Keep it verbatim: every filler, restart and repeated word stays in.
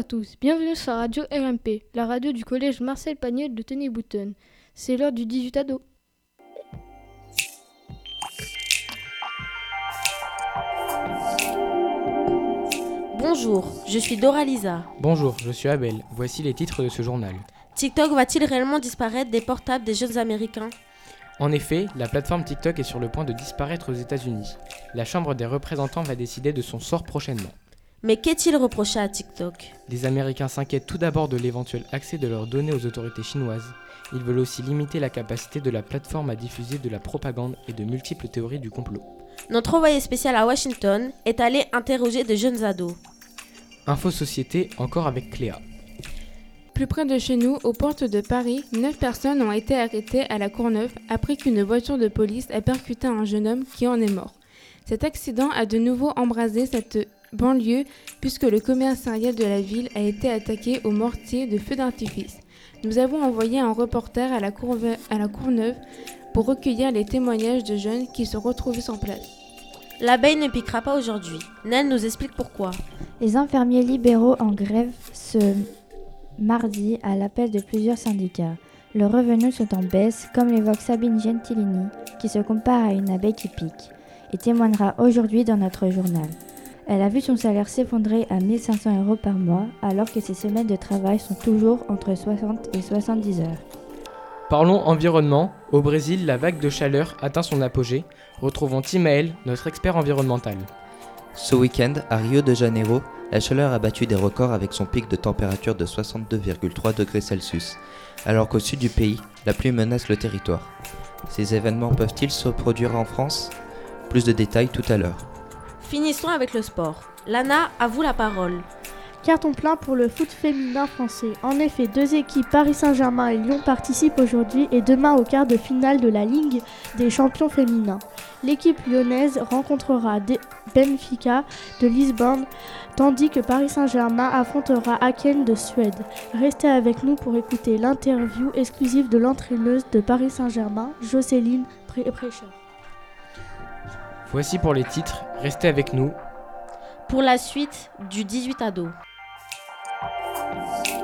tous, bienvenue sur la radio R M P, la radio du collège Marcel Pagnol de Tenay-Boutonne. C'est l'heure du dix-huit ado. Bonjour, je suis Dora Lisa. Bonjour, je suis Abel. Voici les titres de ce journal. TikTok va-t-il réellement disparaître des portables des jeunes Américains ? En effet, la plateforme TikTok est sur le point de disparaître aux États-Unis. La Chambre des représentants va décider de son sort prochainement. Mais qu'est-il reproché à TikTok ? Les Américains s'inquiètent tout d'abord de l'éventuel accès de leurs données aux autorités chinoises. Ils veulent aussi limiter la capacité de la plateforme à diffuser de la propagande et de multiples théories du complot. Notre envoyé spécial à Washington est allé interroger de jeunes ados. Info Société, encore avec Cléa. Plus près de chez nous, aux portes de Paris, neuf personnes ont été arrêtées à la Courneuve après qu'une voiture de police a percuté un jeune homme qui en est mort. Cet accident a de nouveau embrasé cette banlieue puisque le commissariat de la ville a été attaqué au mortier de feux d'artifice. Nous avons envoyé un reporter à la, Courve- à la Courneuve pour recueillir les témoignages de jeunes qui se retrouvaient sur place. L'abeille ne piquera pas aujourd'hui. Nel nous explique pourquoi. Les infirmiers libéraux en grève ce mardi à l'appel de plusieurs syndicats. Leurs revenus sont en baisse, comme l'évoque Sabine Gentilini, qui se compare à une abeille qui pique, et témoignera aujourd'hui dans notre journal. Elle a vu son salaire s'effondrer à mille cinq cents euros par mois, alors que ses semaines de travail sont toujours entre soixante et soixante-dix heures. Parlons environnement. Au Brésil, la vague de chaleur atteint son apogée. Retrouvons Timaël, notre expert environnemental. Ce week-end, à Rio de Janeiro, la chaleur a battu des records avec son pic de température de soixante-deux virgule trois degrés Celsius, alors qu'au sud du pays, la pluie menace le territoire. Ces événements peuvent-ils se produire en France ? Plus de détails tout à l'heure. Finissons avec le sport. Lana, à vous la parole. Carton plein pour le foot féminin français. En effet, deux équipes, Paris Saint-Germain et Lyon, participent aujourd'hui et demain au quart de finale de la Ligue des champions féminins. L'équipe lyonnaise rencontrera Benfica de Lisbonne, tandis que Paris Saint-Germain affrontera Aken de Suède. Restez avec nous pour écouter l'interview exclusive de l'entraîneuse de Paris Saint-Germain, Jocelyne Prêcheur. Voici pour les titres, restez avec nous. Pour la suite du dix-huit ado.